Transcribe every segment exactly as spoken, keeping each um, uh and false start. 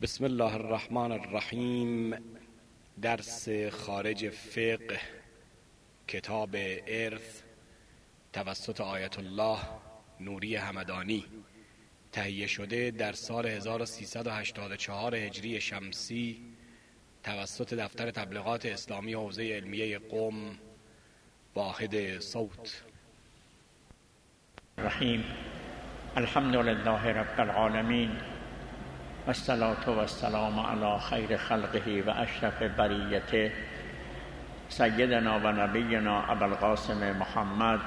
بسم الله الرحمن الرحیم. درس خارج فقه کتاب ارث توسط آیت الله نوری همدانی، تهیه شده در سال هزار و سیصد و هشتاد و چهار هجری شمسی توسط دفتر تبلیغات اسلامی حوزه علمیه قم، واحد صوت. رحیم. الحمد لله رب العالمین و الصلاة و السلام علی خیر خلقه و اشرف بریته سیدنا و نبینا ابوالقاسم محمد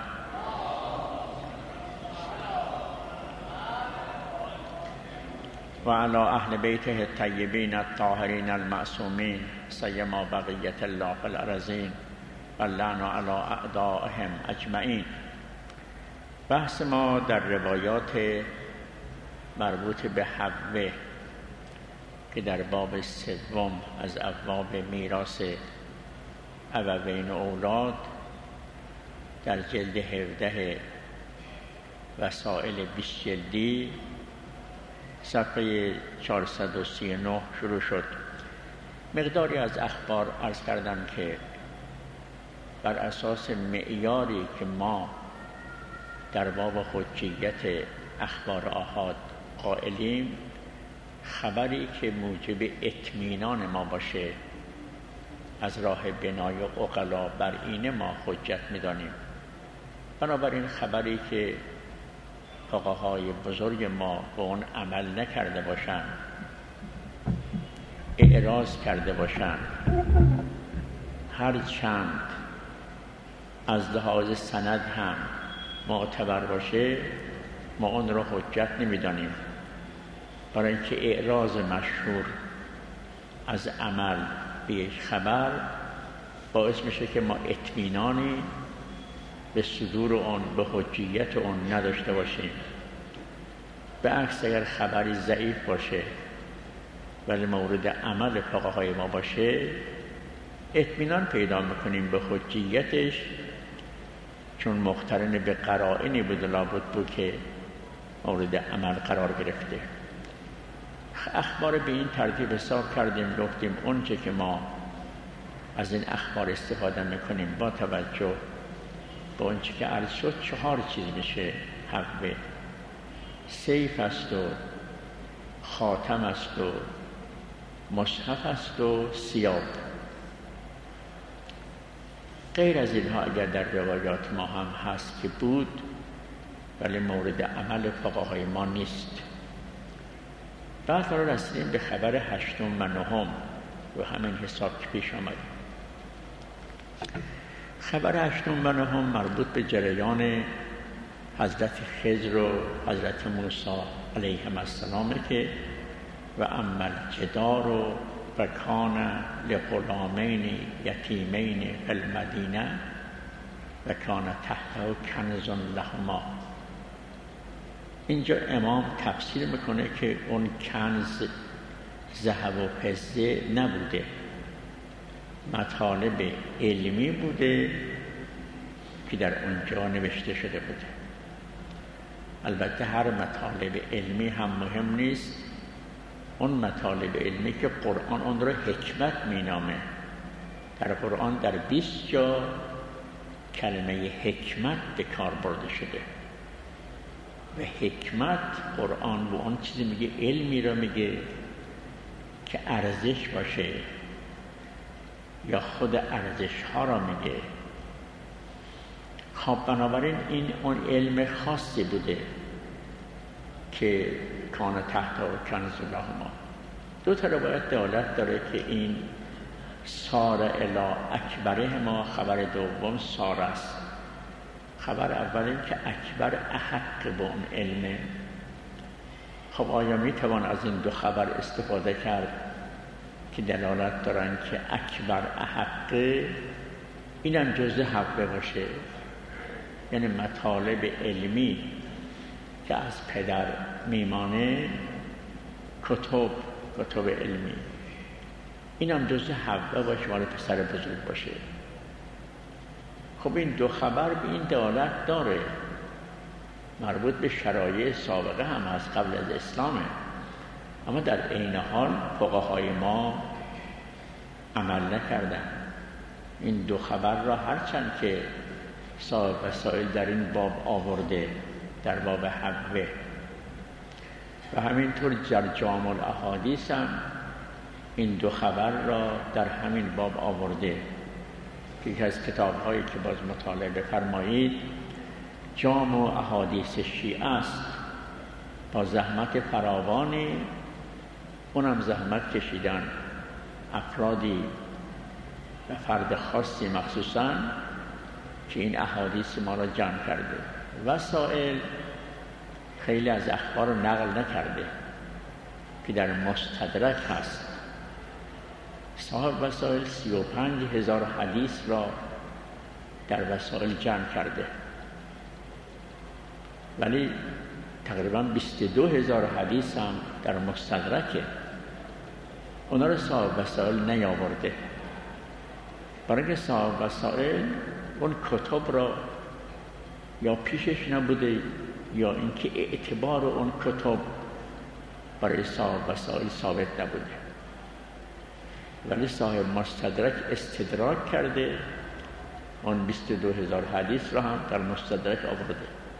و علی اهل بیته الطیبین الطاهرین المعصومین سیما بقیت الله فی الارضین و اللعن علی اعدائهم اجمعین. بحث ما در روایات مربوط به حوه که در باب سوم از ابواب میراث ابوین و اولاد در جلد هفده وسائل بیست جلدی صفحه چهارصد و سی و نه شروع شد. مقداری از اخبار عرض کردم که بر اساس معیاری که ما در باب حجیت اخبار آحاد قائلیم، خبری که موجب اطمینان ما باشه از راه بنای عقلا بر اینه ما حجت می‌دانیم. بنابراین خبری که فقهای بزرگ ما به اون عمل نکرده باشند، اعراض کرده باشند، هر چند از لحاظ سند هم معتبر باشه، ما اون رو حجت نمی‌دانیم، برای اینکه اعراض مشهور از عمل به یک خبر باعث میشه که ما اطمینانی به صدور اون، به حجیت اون نداشته باشیم. به عکس اگر خبری ضعیف باشه ولی مورد عمل فقهای ما باشه، اطمینان پیدا میکنیم به حجیتش، چون مقترن به قرائنی بود لابد بود که مورد عمل قرار گرفته. اخبار به این ترتیب حساب کردیم، گفتیم اون چه که ما از این اخبار استفاده میکنیم با توجه به اون چه که عرض شد چهار چیز میشه حوه: سیف است و خاتم است و مصحف است و ثیاب. غیر از اینها اگر در روایات ما هم هست که بود ولی مورد عمل فقهای ما نیست. بعد فرا رسیدیم به خبر هشتم و نهم و همین حساب که پیش آمد. خبر هشتم و نهم مربوط به جریان حضرت خضر و حضرت موسی علیهم السلام که و اما الجدار و کان لغلامین یتیمین فی المدینه و کان تحته کنز لهما. اینجا امام تفسیر میکنه که اون کنز ذهب و فضه نبوده، مطالب علمی بوده که در اونجا نوشته شده بوده. البته هر مطالب علمی هم مهم نیست، اون مطالب علمی که قرآن اون رو حکمت مینامه. در قرآن در بیست جا کلمه حکمت به کار برده شده و حکمت قرآن و اون چیزی میگه، علمی رو میگه که ارزش باشه یا خود ارزش ها رو میگه. خب بنابراین این اون علم خاصی بوده که کان تحت و کنز لهما. دو تا روایت دلالت داره که این سار الی اکبره ما، خبر دوم سار است. خبر اول این که اکبر احق به اون علمه. خب آیا میتوان از این دو خبر استفاده کرد که دلالت دارن که اکبر احق اینم جزء حوه باشه؟ یعنی مطالب علمی که از پدر میمانه، کتب کتب علمی، اینم جزء حوه باشه، مال پسر بزرگ باشه. خب این دو خبر به این دلالت داره، مربوط به شرایع سابقه هم از قبل از اسلامه. اما در عین حال فقهای ما عمل نکردن. این دو خبر را هرچند که صاحب وسائل در این باب آورده، در باب حقه، و همینطور در جامع الاحادیث هم این دو خبر را در همین باب آورده که یکی از کتاب‌هایی که باز مطالعه بفرمایید جامع احادیث شیعه است، با زحمت فراوانی، اونم زحمت کشیدن افرادی و فرد خاصی مخصوصاً که این احادیث ما را جمع کرده. وسائل خیلی از اخبار رو نقل نکرده که در مستدرک هست. صاحب وسائل سی و پنج هزار حدیث را در وسائل جمع کرده، ولی تقریبا بیست و دو هزار حدیث هم در مستدرکه. اونا رو صاحب وسائل نیاورده، برای که صاحب وسائل اون کتب را یا پیشش نبوده یا اینکه اعتبار اون کتب برای صاحب وسائل ثابت نبوده، ولی صاحب مستدرک استدراک کرده، اون بیست و دو هزار حدیث را هم در مستدرک آورده.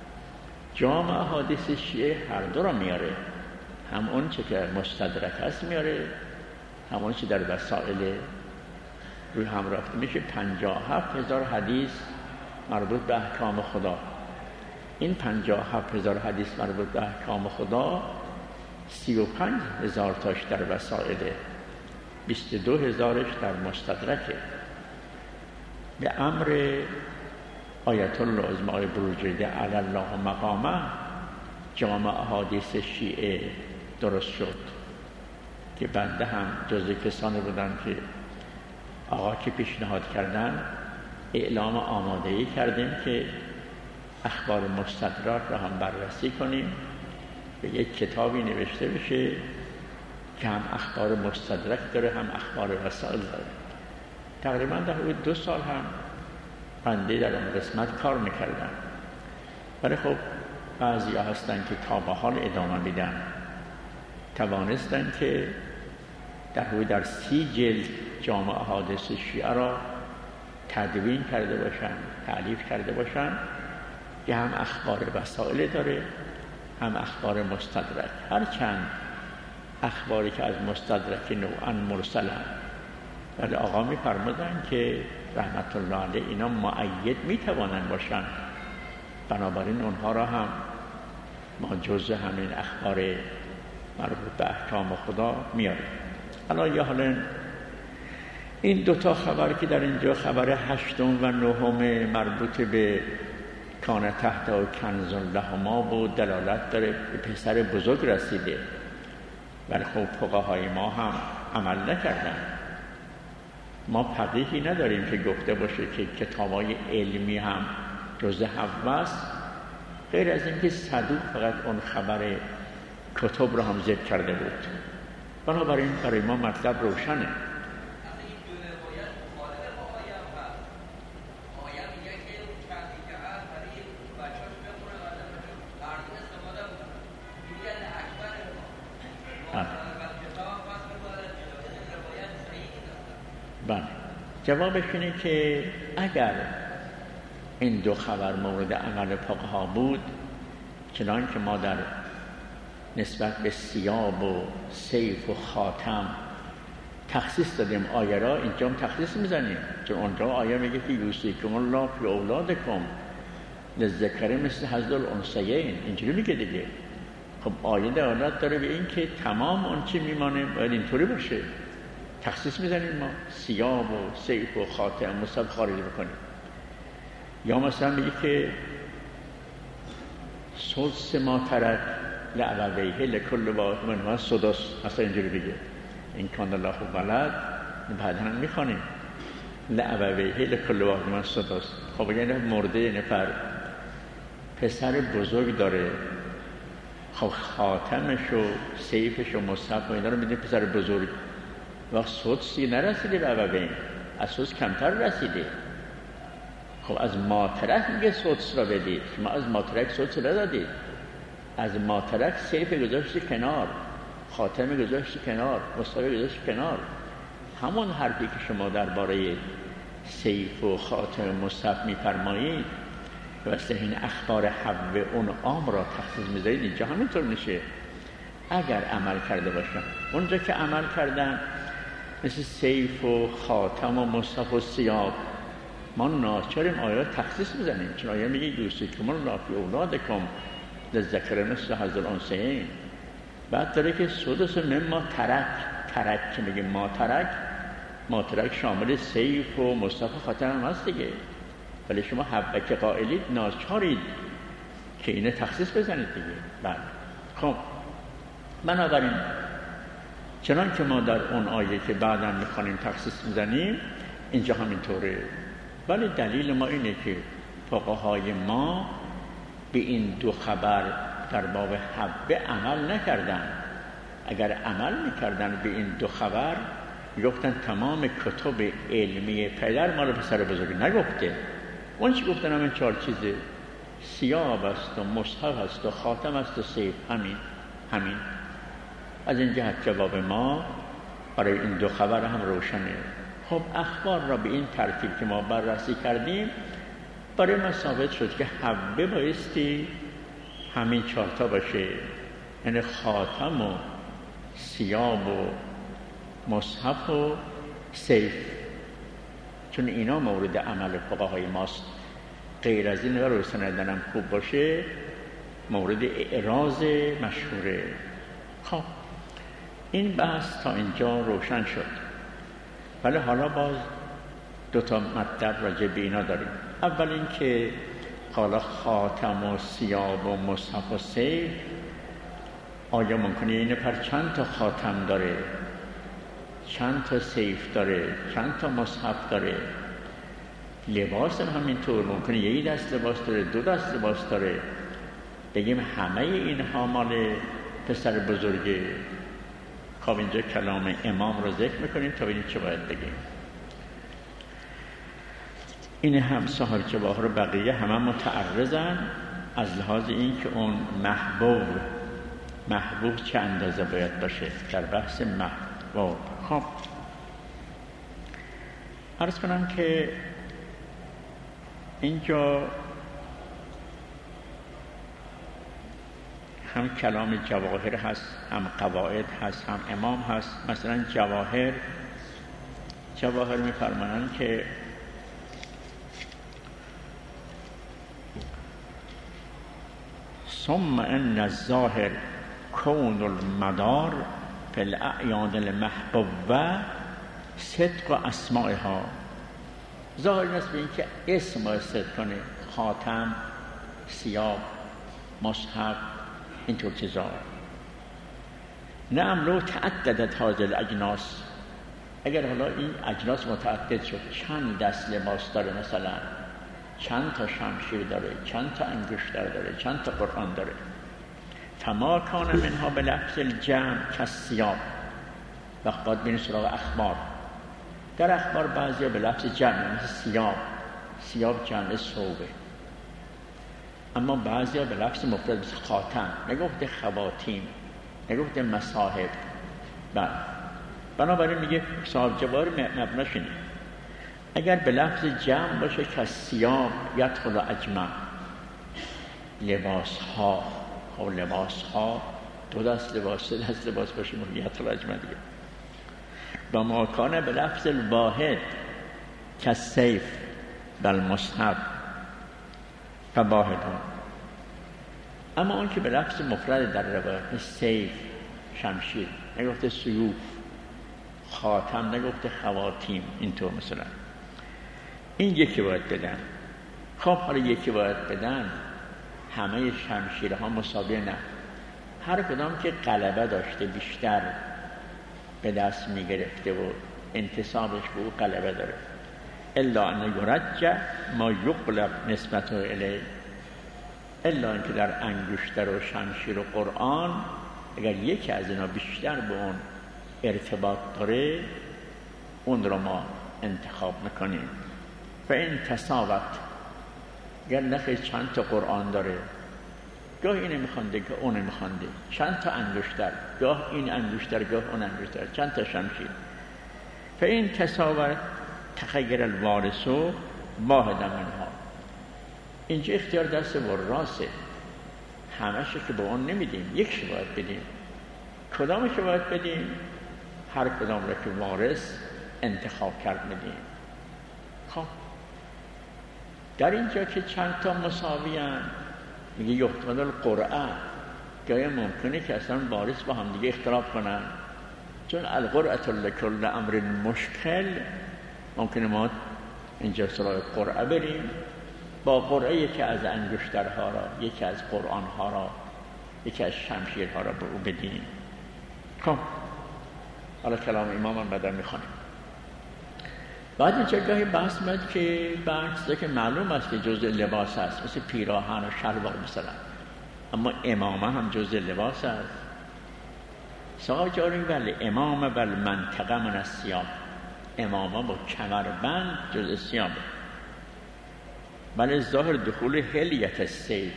جامع احادیث شیعه هر دو را میاره، هم اون چه که مستدرک هست میاره، هم اون چه در وسائل روی هم رفته میشه. پنجاه و هفت هزار حدیث مربوط به احکام خدا. این پنجاه و هفت هزار حدیث مربوط به احکام خدا سی و پنج هزار تاش در وسائله، بیست و دو هزارش در مستدرکه. به امر آیت الله عظمی آقای بروجردی علی الله مقامه جامع احادیث شیعه درست شد که بنده هم جزو کسانی بودم که آقا که پیشنهاد کردن اعلام آمادهی کردیم که اخبار مستدرک را هم بررسی کنیم، به یک کتابی نوشته بشه که هم اخبار مستدرک داره هم اخبار وسائل داره. تقریبا در حدود دو سال هم بنده در اون قسمت کار میکردن، ولی خب بعضی ها هستن که تا به حال ادامه میدن، توانستن که در حدود در سی جلد جامع احادیث شیعه را تدوین کرده باشن، تألیف کرده باشن که هم اخبار وسائل داره هم اخبار مستدرک. هرچند اخباری که از مستدرک نوعاً مرسل هم، ولی آقا می‌فرمودن که رحمت الله علیه اینا مؤید میتوانند باشن، بنابراین اونها را هم ما جزء همین اخبار مربوط به احکام خدا میاریم. حالا یا حالا این دوتا خبر که در اینجا خبر هشتم و نهم مربوط به کان تحت و کنز لهما بود، دلالت داره به پسر بزرگ رسیده، ولی خب فقهای ما هم عمل نکردن. ما فقیهی نداریم که گفته باشه که کتابای علمی هم جزء حوه است، غیر از اینکه صدوق فقط اون خبر کتب رو هم ذکر کرده بود. بنابراین برای ما مطلب روشنه. بله، جوابش اینه که اگر این دو خبر مورد عمل فقها بود، چنان که ما در نسبت به ثیاب و سیف و خاتم تخصیص دادیم آیه را، اینجا هم تخصیص میزنیم، چون اونجا آیه میگه که یوصیکم الله فی اولادکم للذکر مثل حظ الانثیین، اینجوری میگه دیگه. خب آیه دلالت داره به این که تمام اون چی میمانه باید اینطوری باشه، تخصیص میزنیم ما ثیاب و سیف و خاتم مصحف خارج بکنیم. یا مثلا میگه که سدس ما ترک لابویه لکل واحد منهما سدس، مثلا اینجوری بگه این کان الله ولد، بعد هم میخوانیم لابویه لکل واحد منهما سدس. خب یعنی مرده نفر پسر بزرگ داره، خب خاتمش و سیفش و مصحف و اینا رو میده پسر بزرگ، وقت سدسی نرسیده به ابوین، از سدس کمتر رسیده. خب از ماترک میگه سدس را بدید، شما از ماترک سدس را دادید، از ماترک سیف گذاشتی کنار، خاتمه گذاشت کنار، مصحف گذاشت کنار. همون حرفی که شما درباره سیف و خاتم مصحف می‌فرمایید واسه این اخبار حو اون عام را تخصیص می‌ذارید، اینجا همینطور میشه. اگر عمل کرده باشن اونجا که عمل کردن مثل سیف و خاتم و مصحف و ثیاب، ما ناچاریم آیات تخصیص بزنیم، چون آیه میگه یوصیکم الله فی اولادکم للذکر مثل حظ الانثیین. بعد داره که سدس مما ترک، ترک که میگه ما ترک، ما ترک شامل سیف و مصحف و خاتم هم هست دیگه، ولی شما حبه که قائلید ناچارید که اینه تخصیص بزنید دیگه. بله خب بنابراین چنان که ما در اون آیه که بعداً میخوانیم تخصیص میزنیم اینجا همینطوره. ولی دلیل ما اینه که فقهای ما به این دو خبر در باب حبه عمل نکردن. اگر عمل میکردن به این دو خبر میگفتن تمام کتب علمی پدر مال پسر بزرگ، نگفته. اون چی گفتن؟ همین چهار چیزه، ثیاب است و مصحف است و خاتم است و سیف، همین همین. از این جهت جواب ما برای این دو خبر هم روشنه. خب اخبار را به این ترتیب که ما بررسی کردیم برای ما ثابت شد که حبه بایستی همین چهارتا باشه، یعنی خاتم و ثیاب و مصحف و سیف، چون اینا مورد عمل فقهای ماست. غیر از این اگر سندنم خوب باشه مورد اعراض مشهوره. خب این بحث تا اینجا روشن شد، ولی حالا باز دو تا مطلب راجع به اینا داریم. اول این که حالا خاتم و ثیاب و مصحف و سیف، آیا ممکنه این پر چند تا خاتم داره، چند تا سیف داره، چند تا مصحف داره؟ لباس هم همینطور، ممکنه یه دست لباس داره، دو دست لباس داره. بگیم همه اینها مال پسر بزرگه. خب اینجا کلام امام رو ذکر میکنیم تا ببینیم چه باید بگیم. این هم صاحب جواهر بقیه همه متعرضن از لحاظ این که اون محبوب محبوب چه اندازه باید باشه در بحث محبوب. خب عرض کنم که اینجا هم کلام جواهر هست، هم قواعد هست، هم امام هست. مثلا جواهر جواهر می‌فرمایند که ثم ان الظاهر کون المدار فی الاعیان المحبوبه صدق اسمائها. ظاهر است به این که اسم باید صدق کنه، خاتم، ثیاب، مصحف، اینطور چیزا. نعم لو تعددت هذه الاجناس، اگر حالا این اجناس متعدد شد، چند دست لباس داره، مثلا چند تا شمشیر داره، چند تا انگشتر داره، چند تا قرآن داره، فما کان منها به لفظ الجمع کالثیاب. وقت باید بین سراغ اخبار. در اخبار بعضی به لفظ جمع، مثل ثیاب، ثیاب جمع ثوبه. اما بعضی به لفظ مفرد مثل خاتم، نگفته خواتیم، نگفته مصاحب. بله بنابراین میگه صاحب جواهر مبناش اینه، اگر به لفظ جمع باشه که ثیاب یدخل اجمع، لباس ها. خب لباس ها دو دست لباس، سه دست لباس باشه میگه یدخل اجمع دیگه. و ما کان به لفظ الواحد که سیف بل مصحف فواحد ها. اما اون که به لفظ مفرد در روایت، سیف شمشیر، نگفته سیوف، خاتم نگفته خواتیم، اینطور مثلا. این یکی باید بدن. خب حالا یکی باید بدن، همه شمشیرها مساوی نه، هر کدام که غلبه داشته بیشتر به دست می گرفته و انتصابش به او غلبه داره. الا ان یرجع ما یقلب نسبته الیه، الا اینکه در انگشتر و شمشیر و قرآن اگر یکی از اینا بیشتر به اون ارتباط داره، اون رو ما انتخاب میکنیم. و این تساوت، اگر نخی چند تا قرآن داره، گاه اینو میخوانده گاه اونو میخوانده، چند تا انگشتر، گاه این انگشتر گاه اون انگشتر، چند تا شمشیر. فإن تساوى تخیر الوارث واحدا منها. اینجا اختیار دست وراسه، همش که به اون نمیدیم، یکش باید بدیم. کدامش باید بدیم؟ هر کدام را که وارث انتخاب کرد میدیم. خب در اینجا که چند تا مساوی هم میگه یحتمل القرعه، گاهی ممکنه که اصلا وارث با هم دیگه اختلاف کنن، چون القرعه لکل امر مشکل، ممکنه ما اینجا سراغ قرعه بریم، با قرعه یکی از انگشترها را، یکی از قرآنها را، یکی از شمشیرها را به او بدیم. خب حالا کلام امام هم بعدا میخوانیم. بعد اینجا گاهی بحث میاد که بحث که معلوم است که جزء لباس است، مثل پیراهن و شلوار مثلا، اما امامه هم جزء لباس است. سوال جاری ولی امامه بل منطقه من الثیاب، امامه با کمربند جزء ثیابه. ولی ظاهر دخول حلیت السیف،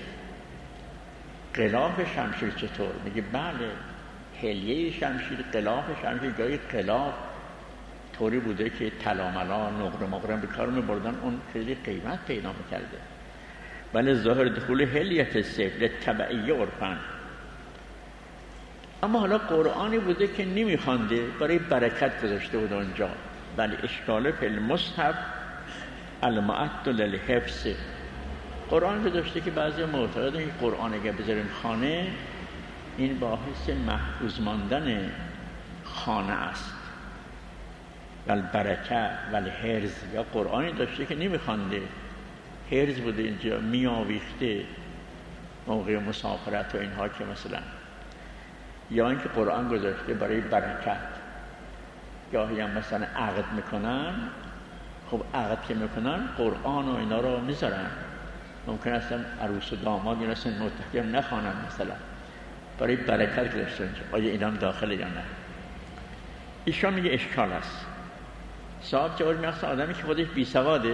غلاف شمشیر چطور؟ میگه بله حلیه شمشیر، غلاف شمشیر، گاهی غلاف طوری بوده که طلا نقره مقره به کار می‌بردن، اون خیلی قیمت پیدا می‌کرده. ولی ظاهر دخول حلیت السیف للتبعیه عرفاً. اما حالا قرآنی بوده که نمیخوانده، برای برکت گذاشته بود اونجا. ولی اشکال فی المصحف المعد للحفظ، قرآن گذاشته که بعضی معتقدن که قرآن اگه بذاریم خانه، این باعث محفوظ ماندن خانه است. ول برکه ول حرز، یا قرآنی داشته که نمیخوانده، حرز بوده اینجا میآویخته موقع مسافرت و اینها که مثلا، یا اینکه قرآن گذاشته برای برکت. گاهی هم مثلا عقد میکنن، خب عقد که میکنن قرآن و اینا رو میذارن، ممکن اصلا عروس و داماد یا اصلا متحدیم نخوانن، مثلا برای برکت گذاشته اینجا. آیا اینا هم داخله یا نه؟ ایشان میگه اشکال است. صاحب جواب میخواست آدمی که خودش بی سواده،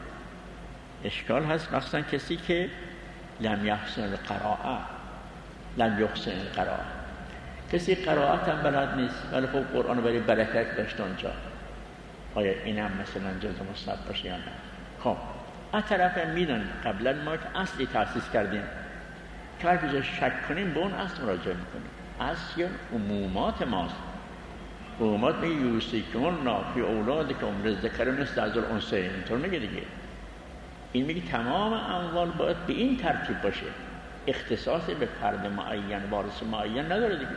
اشکال هست مخصوصا کسی که لم یحسن القراءه، لم یحسن القراءه، کسی قرائت هم بلد نیست ولی خب قرآن برای برکت داشته اونجا، آیا این هم مثلا جزء مصحف باشه یا نه؟ خب از طرف میدونیم قبلا ما که اصلی تأسیس کردیم که هر کجا شک کنیم به اون اصل مراجعه میکنیم. اصل عمومات ماست. عمومات میگه یوصیکم الله فی اولادکم للذکر مثل حظ الانثیین، اینطور میگه دیگه. این میگه تمام اموال باید به این ترتیب باشه، اختصاص به فرد معین وارث معین نداره دیگه.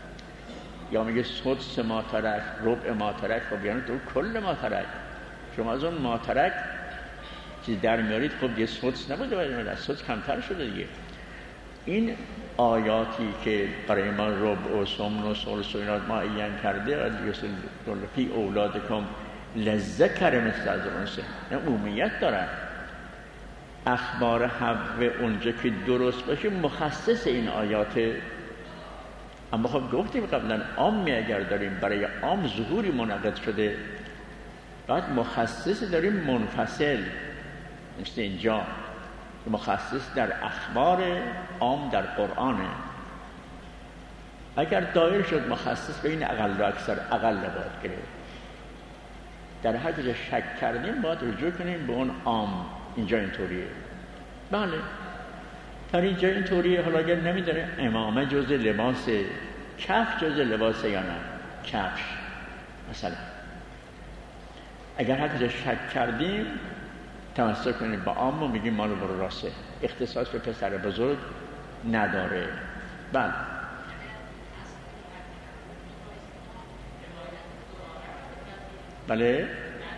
یا میگه سدس ما ترک، ربع ما ترک، خب یعنی تو کل ما ترک، شما از اون ما ترک چیز در میارید، خب یه سدس نبوده باید از سدس کمتر شده دیگه. این آیاتی که برای ما ربع و سمن و ثلث و اینا معین کرده، فی اولادکم للذکر مثل حظ الانثیین، این عمومیت داره. اخبار حق اونجا که درست باشه مخصص این آیاته. اما خب گفتیم قبلا عامی اگر داریم برای عام ظهوری منعقد شده، بعد مخصص داریم منفصل، مثل اینجا مخصص در اخبار، عام در قرآنه. اگر دایر شد مخصص به این اقل و اکثر، اقل باید گرفت. در هر جا شک کردیم باید رجوع کنیم به اون عام. اینجا اینطوریه. بله در اینجا اینطوریه. حالا اگر نمیداره امامه جزء لباسه، کفش جزء لباسه یا نه، کفش مثلا اگر هر کجا شک کردیم تمسک کنیم با عام و میگیم مال برو راسته، اختصاص به پسر بزرگ نداره. بله بله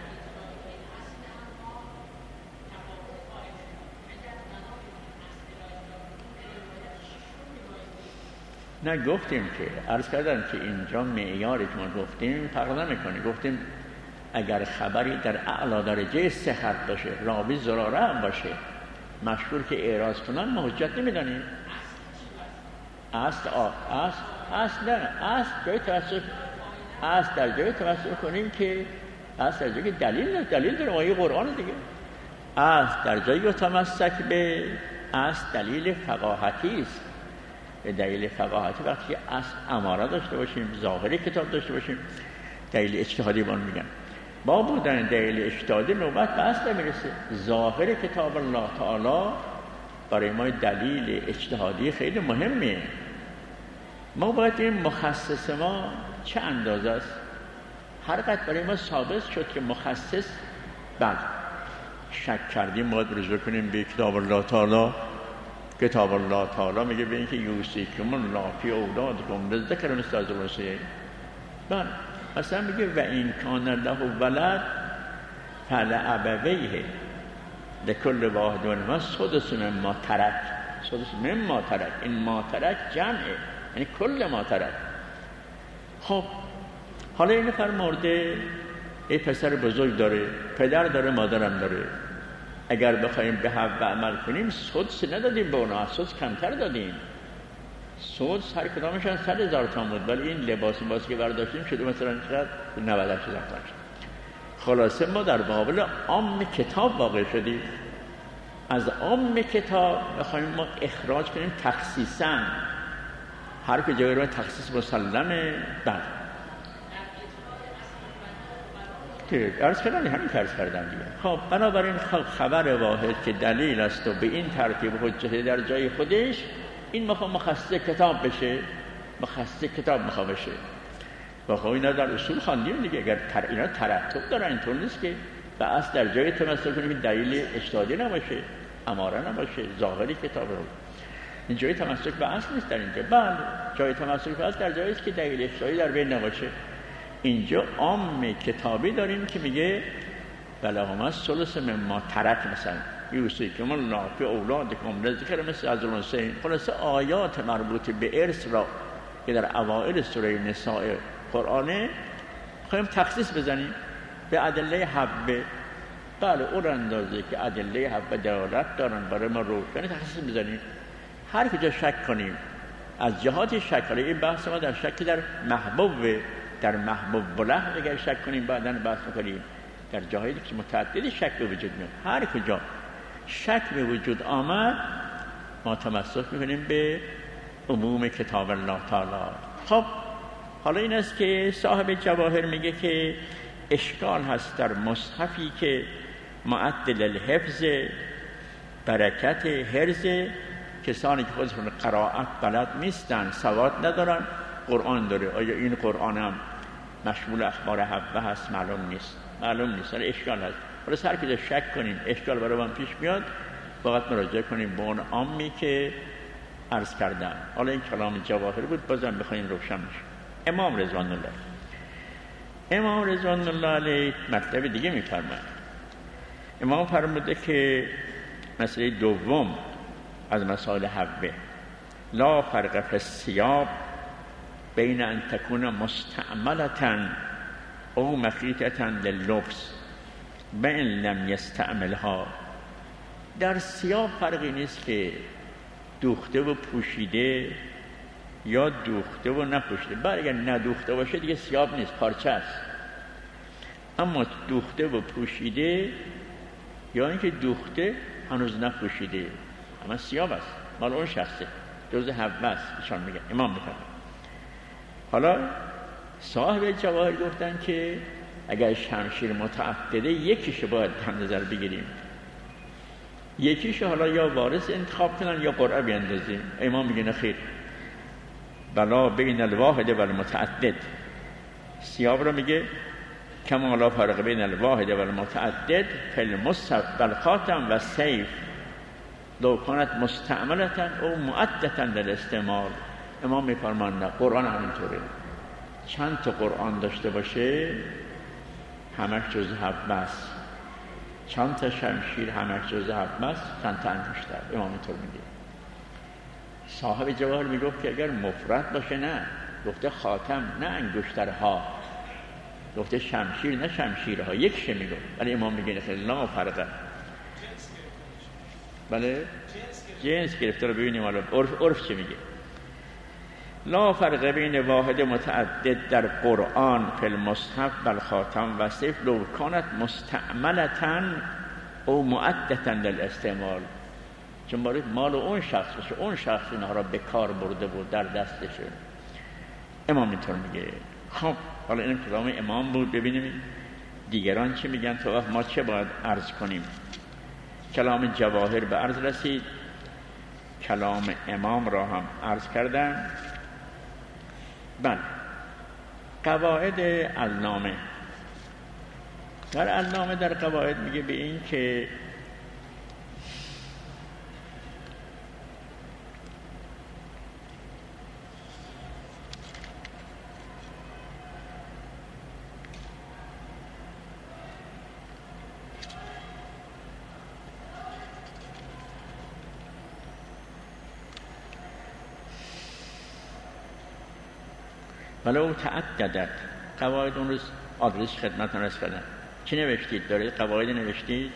نه گفتیم که عرض کردم که اینجا معیاری که ما گفتیم فرق نمیکنه. گفتیم اگر خبری در اعلی درجه صحت باشه، راوی زراره هم باشه، مشهور که اعراض کنن، ما حجت نمیدانیم. اصل آه اصل اصل نه اصل جای توسط اصل در جای توسط کنیم که اصل در جایی که دلیل دلیل داره آیه قرآن دیگه. اصل در جایی تمسک به اصل دلیل فقاهتی است. به دلیل فقاهتی وقتی اصل اماره داشته باشیم، ظاهر کتاب داشته باشیم، دلیل اجتهادی بان میگن. با بودن دلیل اجتهادی نوبت به اصل میرسه. ظاهر کتاب الله تعالی برای ما دلیل اجتهادی خیلی مهمیه. ما باید این مخصص ما چه اندازه است. هر قدر برای ما ثابت شد که مخصص بعد شک کردیم باید رجوع کنیم به کتاب الله تعالی. کتاب الله تعالی میگه به اینکه یوصیکم الله فی اولادکم بالذکر مثل حظ الانثیین. بله مثلا میگه و این کان له ولد فلابویه لکل واحد منهما السدس مما ترک. سدس مما ترک، این ما ترک جمعه، یعنی کل ما ترک. خب حالا این نفر مرده، یه پسر بزرگ داره، پدر داره، مادرم داره. اگر بخوایم به حق عمل کنیم سدس ندادیم به اونا، سدس کمتر دادیم. سدس هر کدامشان صد هزار تومان بود، ولی این لباس باسی که برداشتیم شده مثلا چقدر نود هزار تومان. خلاصه ما در مقابل عام کتاب واقع شدیم. از عام کتاب بخوایم ما اخراج کنیم تخصیصا، هر که جایی رو تخصیص مسلمه. بعد عرض کردن همین عرض کردن دیگه. خب بنابراین خبر واحد که دلیل است و به این ترتیب حجت در جای خودش، این میخوام مخصص کتاب بشه، مخصص کتاب میخوام بشه. و خب اینا در اصول خواندیم دیگه. اگر تر اینا ترتب دارن، اینطور نیست که به اصل در جای تمثل کنیم که دلیل اجتهادی نباشه، اماره نباشه، ظاهری کتاب رو. این جای تمسک به اصل نیست در اینجا. بله جای تمسک به اصل در جایی است که دلیل اجتهادی در بین نباشه. اینجا عام کتابی داریم که میگه ولهم الثلث مما ترک، مثلا یوصیکم الله فی اولادکم بالذکر مثل حظ الانثیین. خلاصه آیات مربوط به ارث را که در اوائل سوره نساء قرآنه خواهیم تخصیص بزنیم به ادله حبه. بله اون اندازه که ادله حبه دلالت دارن برای ما روشن تخصیص بزنیم. هر کجا شک کنیم از جهات شک، این بحث ما در شک در محبوب، در محبوب بله اگر شک کنیم بعداً بحث می‌کنیم در جاهایی که متعدد شک به وجود میاد. هر کجا شک به وجود آمد ما تمسک می‌کنیم به عموم کتاب الله تعالی. خب حالا این است که صاحب جواهر میگه که اشکال هست در مصحفی که معدل الحفظ، برکت حرز، کسانی که خودشون قرائت بلد نیستن، سواد ندارن، قرآن داره. آیا این قرآن هم مشمول اخبار حبه هست؟ معلوم نیست، معلوم نیست. اشکال هست. ولی سر که شک کنیم اشکال برای من پیش میاد، باید مراجعه کنیم به اون عامی که عرض کردم. حالا این کلام جواهر بود، بازم بخوایم روشن بشه. امام رضوان الله امام رضوان الله علیه مطلب دیگه میفرماید. امام فرموده که مسئله دوم از مسائل حبه، لا فرق فی الثياب بین ان تکون مستعملة او مخیطة لللبس بین لم یستعملها. در ثياب فرقی نیست که دوخته و پوشیده یا دوخته و نپوشیده. بعد اگر ندوخته باشه دیگه ثياب نیست، پارچه است. اما دوخته و پوشیده یا اینکه دوخته هنوز نپوشیده، اما ثياب است، مال اون شخصه، جزء حبه است. ایشان میگن، امام میگن. حالا صاحب جواهر گفتن که اگر شمشیر متعدده یکیشو باید هم نظر بگیریم، یکیشو حالا یا وارث انتخاب کنن یا قرعه بیندازیم. امام میگه خیر، بلا بین الواحد و المتعدد. ثياب رو میگه کما لا فرق بین الواحد و المتعدد فی المصحف والخاتم و السیف لو کانت مستعملة او معدة للاستعمال. امام میفرمان نه، قرآن همینطوره. چند تا قرآن داشته باشه همش جز حبه است، چند تا شمشیر همش جز حبه است، چند تا انگشتر. امام اینطور میگه. صاحب جواهر میگفت که اگر مفرد باشه نه، گفته خاتم نه انگشترها، گفته شمشیر نه شمشیرها، یک شه میگفت. ولی امام میگه خیلی لا فرقه. بله جنس گرفته رو ببینیم حالا عرف عرف چه میگه. لا فرق بین واحد متعدد در قرآن فی المصحف بل خاتم و سیف لو کانت مستعملة او معدة للاستعمال. چون باید مال اون شخص باشه، اون شخص اینها را به کار برده بود در دستشه. امام اینطور میگه. خب حالا این کلام امام بود. ببینیم دیگران چی میگن تو ما چه باید عرض کنیم. کلام جواهر به عرض رسید، کلام امام را هم عرض کردن. بله، قواعد النامه. در النامه در قواعد میگه به این که ولو تعددت. قواعد اون روز آدرس خدمتتون رسید کردن. چی نوشتید؟ دارید قواعد نوشتید؟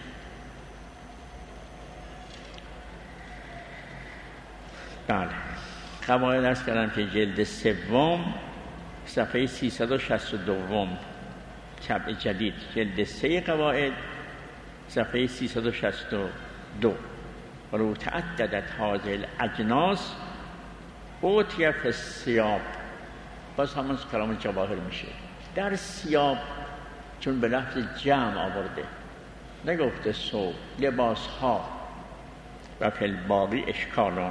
بله، قواعد عرض کردم که جلد سوم صفحه سیصد و شصت و دو طبع جدید، جلد سه قواعد صفحه سیصد و شصت و دو. ولو تعددت هذه الاجناس اوتیه فی الثیاب. باز همون کلام جواهر میشه. در ثیاب چون به لفظ جمع آورده، نگفته ثوب، لباس ها. و فی الباقی اشکالان.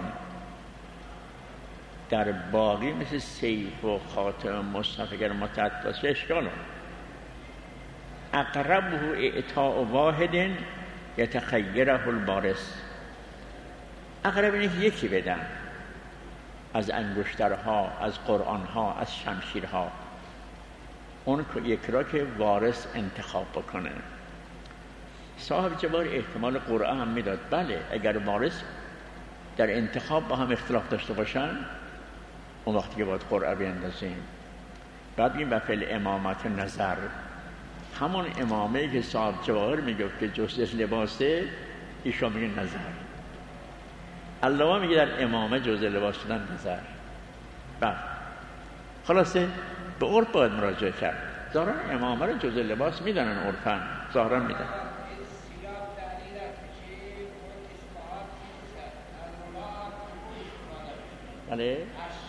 در باقی مثل سیف و خاتم مصحف اگر متعدد باشه اشکالان. اقربه اعطاء واحد یتخیره البارس. اقرب اینه که یکی بدن از انگشترها، از قرآنها، از شمشیرها، اون یک را که وارث انتخاب بکنه. صاحب جواهر احتمال قرعه هم میداد. بله، اگر وارث در انتخاب با هم اختلاف داشته باشن اون وقتی که باید قرعه بیندازیم. بعد این بفل امامت نظر، همون امامه که صاحب جواهر میگفت که جزء لباسه، ایشون میگه نظر. علامه میگه در امامه جزء لباس شدن نظر. بله، خلاصه به عرف باید مراجعه کرد. ظاهرا امامه رو جزء لباس میدانن، عرفاً ظاهرا میدن. بله،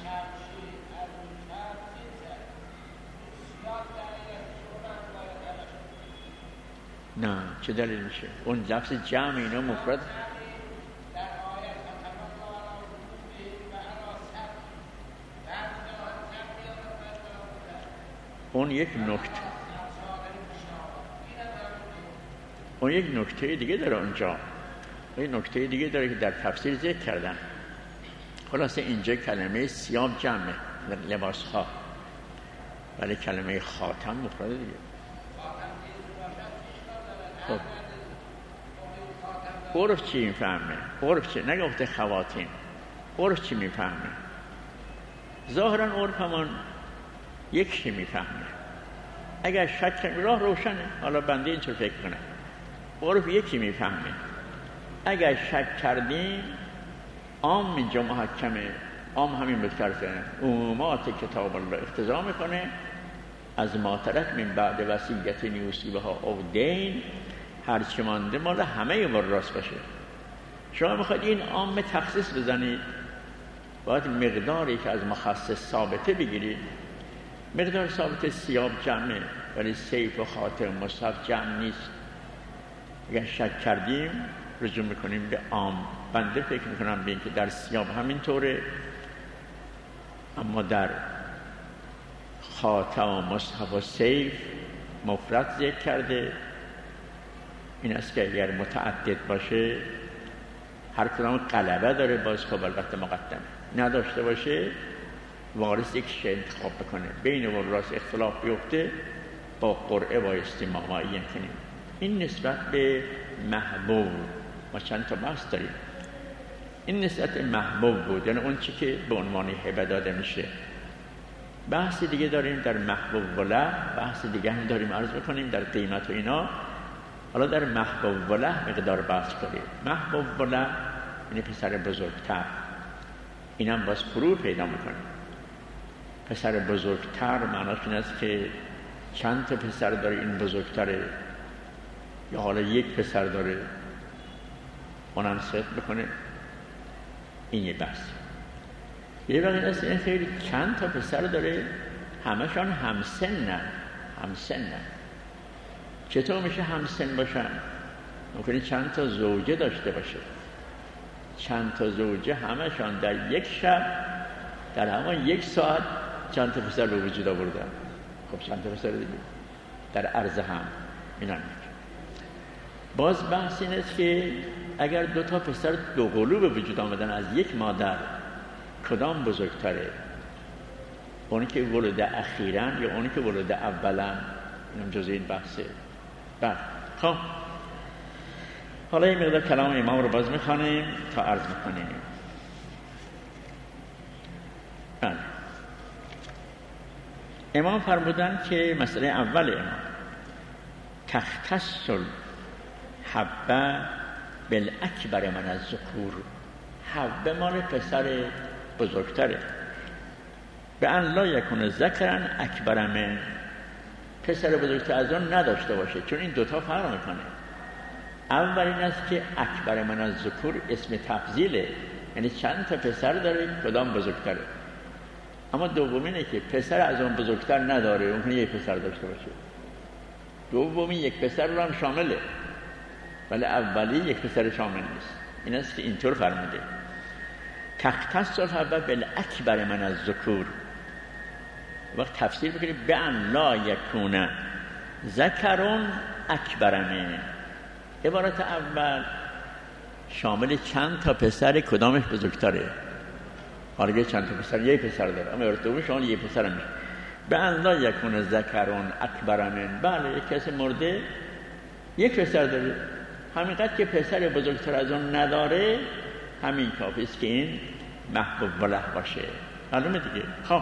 نه چه دلیل میشه؟ اون لفظ جمع اینا مفرد. اون یک نکته اون یک نکته دیگه داره اونجا. اون نکته دیگه داره که در تفسیر ذکر کردن. خلاصه اینجا کلمه ثیاب جمعه، لباس ها، ولی کلمه خاتم مفرده دیگه. خب عرف چی میفهمه؟ عرف چی؟ نگفته خواتین. عرف چی میفهمه؟ ظاهرا عرف همون یک چی میفهمه. اگر شک کنیم راه روشنه، حالا بنده اینطور فکر کنم عرف یکی میفهمه. اگر شک کردیم عام اینجا محکمه. عام همین به طرف عمومات کتاب الله اقتضا میکنه از ما ترک من بعد وصیت یوصی بها او دین، هرچی مانده مال همه وراث باشه. شما میخواید این عام تخصیص بزنید، باید مقداری که از مخصص ثابته بگیرید. مقدار ثابت ثیاب جمعه، ولی سیف و خاتم مصحف جمع نیست. اگر شک کردیم رجوع میکنیم به عام. بنده فکر میکنم به این که در ثیاب همین طوره، اما در خاتم و مصحف و سیف مفرد ذکر کرده. این است که اگر متعدد باشه هر کدام غلبه داره، باز خب البته مقدمه. نداشته باشه وارث یک شی انتخاب بکنه، بین وراث اختلاف بیفته با قرعه بایستی ما معین کنیم. این نسبت به محبوب. ما چند تا بحث داریم. این نسبت محبوب بود، یعنی اون چی که به عنوان هبه داده میشه. بحث دیگه داریم در محبوب وله، بحث دیگه هم داریم عرض بکنیم در قیمت و اینا. حالا در محبوب وله مقدار بحث کنیم. محبوب وله یعنی پسر بزرگتر. این هم باز فرو پیدا میکنه. پسر بزرگتر معناش این است که چند تا پسر داره این بزرگتره، یا حالا یک پسر داره اونم صدق بکنه. این یه بحث. یه وقت هست این خیلی چند تا پسر داره، همشان همسنن همسنن چطور میشه همسن باشن؟ ممکنه چند تا زوجه داشته باشه، چند تا زوجه همشان در یک شب در همان یک ساعت چند تا پسر به وجود آوردن. خب چند تا پسر دیگه در عرض هم اینان. باز بحث این است که اگر دو تا پسر دو قلو به وجود آمدن از یک مادر، کدام بزرگتره؟ اونی که ولد اخیراً یا اونی که ولد اولاً؟ اینم جزء این بحثه. بله خب حالا این مقدار کلام امام رو باز میخوانیم تا عرض میکنیم. بله امام فرمودن که مسئله اول امام تختص الحبه بالاکبر من الذکور، حبه مال پسر بزرگتره. به ان لا یکون ذکرا اکبر من، پسر بزرگتر از آن نداشته باشه، چون این دوتا فرق میکنه. اول این است که اکبر من الذکور اسم تفضیله، یعنی چند تا پسر داره کدام بزرگتره. اما دومینه که پسر از اون بزرگتر نداره، اون یک پسر داشته باشه. دومی یک پسر رو هم شامله، ولی اولی یک پسر شامل نیست. این است که اینطور فرموده تختص الحبه بالاکبر من الذکور. وقت تفسیر بکنید به ان لا یکون ذکرون اکبر من، عبارت اول شامل چند تا پسر کدامش بزرگتره. حالا که چند تا پسر یک پسر داره، اما عبارت دوم شامل یک پسر میشه. به ان لا یکون ذکرون اکبر من، بله یک کسی مرده یک پسر داره، همینقدر که پسر بزرگتر از اون نداره همین کافی است که این محبوب وله باشه. معلومه دیگه. خب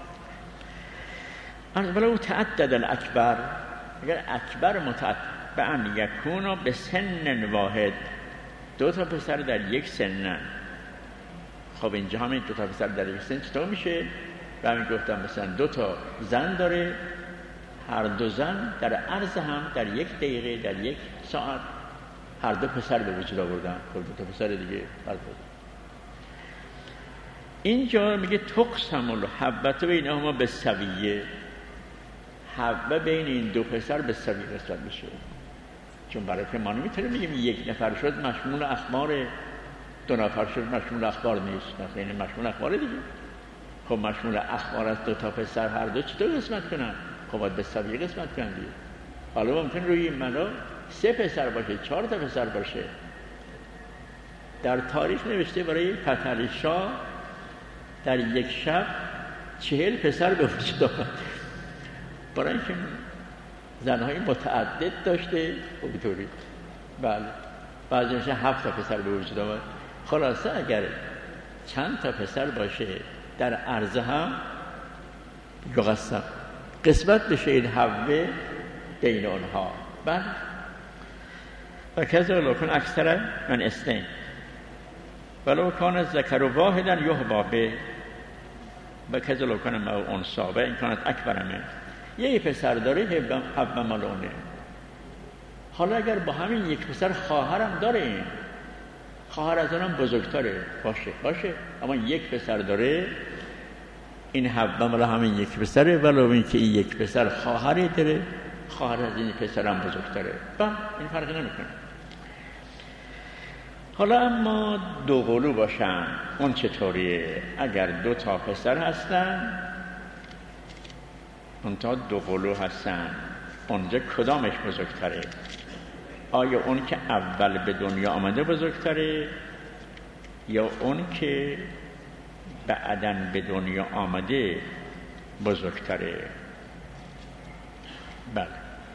ولو تعدد الاکبر، اگر اکبر متعدد به ان یکونو به سن واحد، دو تا پسر در یک سنن. خب اینجا همین دو تا پسر در یک سن چطور میشه؟ و همین گفتم مثلا دو تا زن داره، هر دو زن در عرض هم در یک دقیقه در یک ساعت هر دو پسر به وجود آوردن. خب دو تا پسر دیگه فرق بود. اینجا میگه تقسم الحبه بینهما بالسویه، حبه بین این دو پسر به سویه قسمت میشه. چون برای که ما نمیتونیم میگیم یک نفر شد مشمول اخبار، دو نفر شد مشمول اخبار نیست، مثلا این مشمول اخبار دیگه. خب مشمول اخبار از دو تا پسر هر دو چطور قسمت کنن؟ خب باید به سویه قسمت کنن دیگه. حالا ممکن روی این ملا سه پسر باشه، چهار تا پسر باشه. در تاریخ نوشته برای فتحعلی شاه در یک شب چهل پسر به وجود آمد، برای اینکه زنهای متعدد داشته. اونطوری بله بعضی میشه هفت تا پسر به وجود آمد. خلاصه اگر چند تا پسر باشه در عرض هم یقسم قسمت بشه این حبه بین اونها. بله و کذا لو کن اکثر من اثنین ولو کان ذکر واحدا یحبا به و کذا لو کان مع انثی و این کانت اکبر من، یه پسر داره حبه مالونه. حالا اگر با همین یک پسر خواهرم داره، خواهر از اونم بزرگتره، باشه باشه اما یک پسر داره، این حبه مال همین یک پسره، ولو این که این یک پسر خواهری داره، خواهر از این پسرم بزرگتره. با این فرقی نمیکنه. حالا اما دو قلو باشن اون چطوریه؟ اگر دو تا پسر هستن اون تا دو قلو هستن، اونجا کدامش بزرگتره؟ آیا اون که اول به دنیا آمده بزرگتره یا اون که بعداً به دنیا آمده بزرگتره؟ بله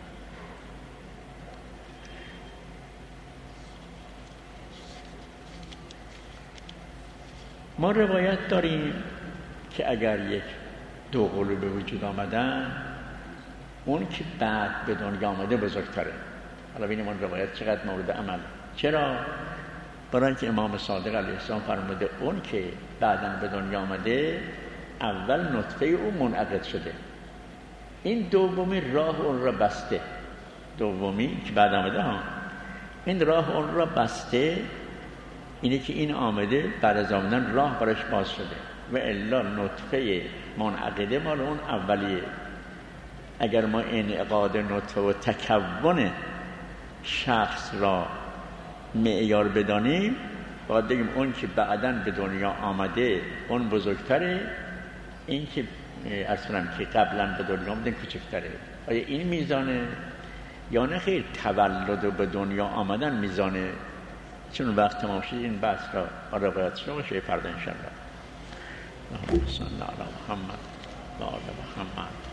ما روایت داریم که اگر یک دو قلو به وجود آمدن اون که بعد به دنیا آمده بزرگتره. حالا ببینیم اون روایت چقدر مورد عمل. چرا؟ برای اینکه امام صادق علیه السلام فرموده اون که بعداً به دنیا آمده اول نطفه او منعقد شده، این دومی راه اون را بسته. دومی که بعد آمده ها این راه اون را بسته، اینه که این آمده بعد از آمدن راه براش باز شده و الا نطفه منعقده مال اون اولیه. اگر ما انعقاد نطفه و تکون شخص را معیار بدانیم باید بگیم اون که بعداً به دنیا آمده اون بزرگتره، این که اصلا که قبلا به دنیا آمده کوچکتره. آیا این میزانه یا نه خیر تولد و به دنیا آمدن میزانه؟ چون وقت تمام شد این بحث را روایت شما باشه فردا انشاءالله. اللهم صل علی محمد و آل محمد.